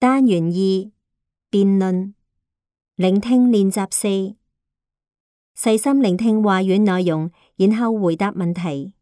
單元2辯論聆聽練習4，細心聆聽話語內容，然後回答問題。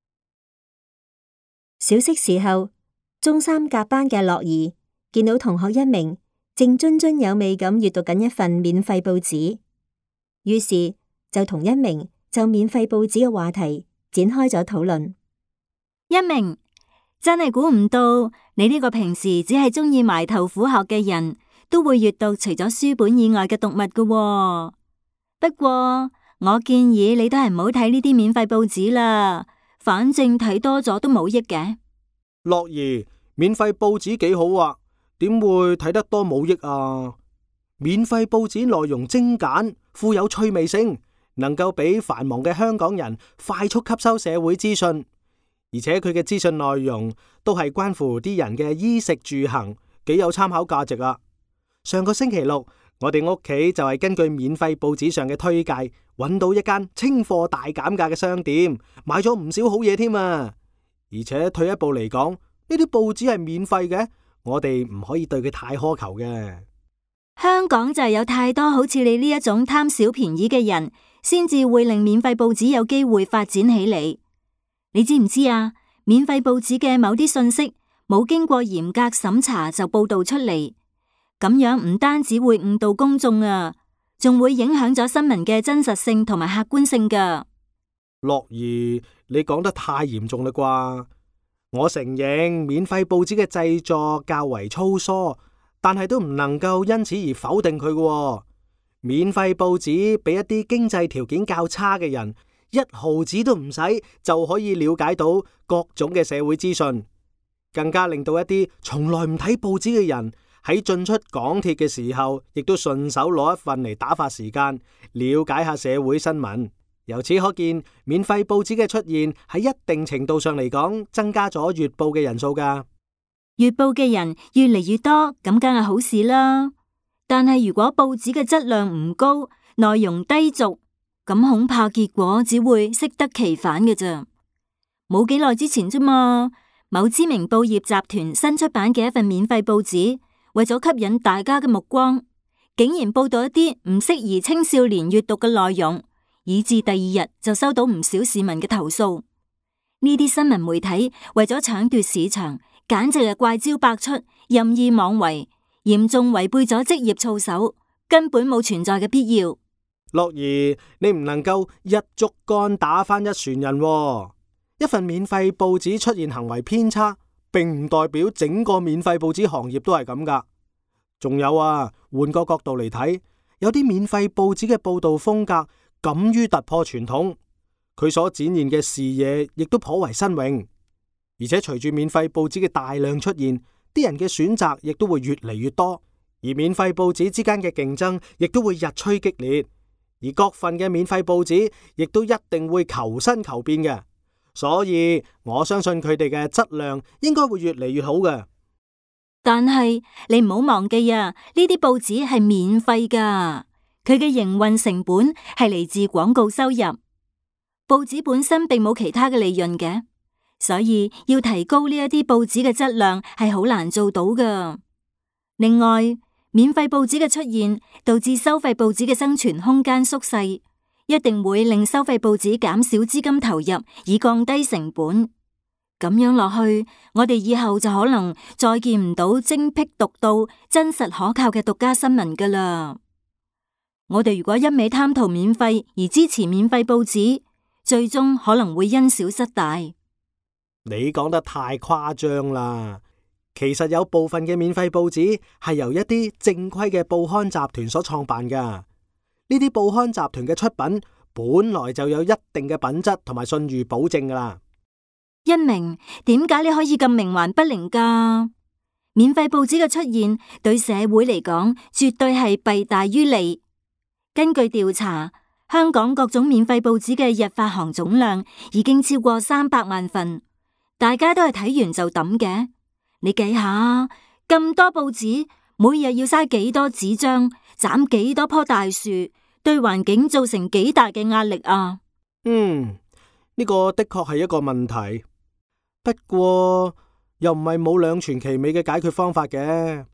小息時候，中三甲班嘅樂兒見到同學一名正津津有味咁閱讀緊一份免費報紙，於是就同一名就免費報紙嘅話題展開咗討論。 一鳴，真係估唔到你呢個平時只係中意埋頭苦學嘅人，都會閱讀除咗書本以外嘅讀物㗎喎。不過我建議你都係唔好睇呢啲免費報紙啦，反正睇多咗都冇益嘅。 樂兒，免費報紙幾好啊，點會睇得多冇益啊？免費報紙內容精簡，富有趣味性，能夠俾繁忙嘅香港人快速吸收社會資訊。而且佢嘅資訊內容都係關乎啲人嘅衣食住行，幾有參考價值啊！上個星期六，我哋屋企就係根據免費報紙上嘅推介，揾到一間清貨大減價嘅商店，買咗唔少好嘢添啊！而且退一步嚟講，呢啲報紙係免費嘅，我哋唔可以對佢太苛求嘅。 香港就係有太多好似你呢一種貪小便宜嘅人，先至會令免費報紙有機會發展起嚟。你知唔知啊？免費報紙嘅某啲信息冇經過嚴格審查就報道出嚟，咁樣唔單止會誤導公眾啊，仲會影響咗新聞嘅真實性同埋客觀性噶。 樂兒，你講得太嚴重啦啩？我承認免費報紙嘅製作較為粗疏，但係都唔能夠因此而否定佢嘅。免費報紙俾一啲經濟條件較差嘅人，一毫子都唔使就可以了解到各種嘅社會資訊，更加令到一啲從來唔睇報紙嘅人喺進出港鐵嘅時候，亦都順手攞一份嚟打發時間，了解下社會新聞。由此可見，免費報紙嘅出現喺一定程度上嚟講，增加咗閱報嘅人數噶。 閱報嘅人越嚟越多，咁梗係好事啦。但係如果報紙嘅質量唔高，內容低俗，咁恐怕結果只會適得其反嘅咋。冇幾耐之前啫嘛，某知名報業集團新出版嘅一份免費報紙，為咗吸引大家嘅目光，竟然報道一啲唔適宜青少年閱讀嘅內容，以致第二日就收到唔少市民嘅投訴。呢啲新聞媒體為咗搶奪市場，簡直係怪招百出，任意妄為，嚴重違背咗職業操守，根本冇存在嘅必要。 樂兒，你唔能夠一竹竿打翻一船人喎。一份免費報紙出現行為偏差，並唔代表整個免費報紙行業都係咁噶。仲有啊，換個角度嚟睇，有啲免費報紙嘅報道風格敢於突破傳統，佢所展現嘅視野亦都頗為新穎。而且隨住免費報紙嘅大量出現，啲人嘅選擇亦都會越嚟越多，而免費報紙之間嘅競爭亦都會日趨激烈。而各份嘅免費報紙亦都一定會求新求變嘅，所以我相信佢哋嘅質量應該會越嚟越好嘅。 但係你唔好忘記啊，呢啲報紙係免費噶，佢嘅營運成本係嚟自廣告收入，報紙本身並冇其他嘅利潤嘅，所以要提高呢一啲報紙嘅質量係好難做到噶。另外，免費報紙嘅出現，導致收費報紙嘅生存空間縮細，一定會令收費報紙減少資金投入，以降低成本。咁樣落去，我哋以後就可能再見唔到精闢獨到、真實可靠嘅獨家新聞噶啦。我哋如果一味貪圖免費而支持免費報紙，最終可能會因小失大。 你講得太誇張啦！其實有部分嘅免費報紙係由一啲正規嘅報刊集團所創辦噶，呢啲報刊集團嘅出品本來就有一定嘅品質同埋信譽保證噶啦。 一鳴，點解你可以咁冥頑不靈噶？免費報紙嘅出現對社會嚟講絕對係弊大於利。根據調查，香港各種免費報紙嘅日發行總量已經超過300萬份，大家都係睇完就抌嘅。你計下，咁多報紙，每日要嘥幾多紙張，斬幾多棵大樹，對環境造成幾大嘅壓力啊！ 呢個的確係一個問題。不過又唔係冇兩全其美嘅解決方法嘅。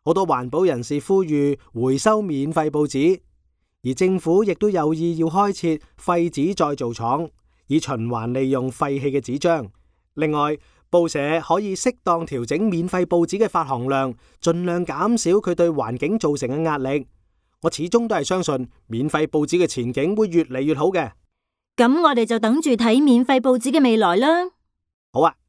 好多環保人士呼籲回收免費報紙，而政府亦都有意要開設廢紙再造廠，以循環利用廢棄嘅紙張。另外，報社可以適當調整免費報紙嘅發行量，盡量減少佢對環境造成嘅壓力。我始終都係相信免費報紙嘅前景會越嚟越好嘅。 咁我哋就等住睇免費報紙嘅未來啦。 好啊。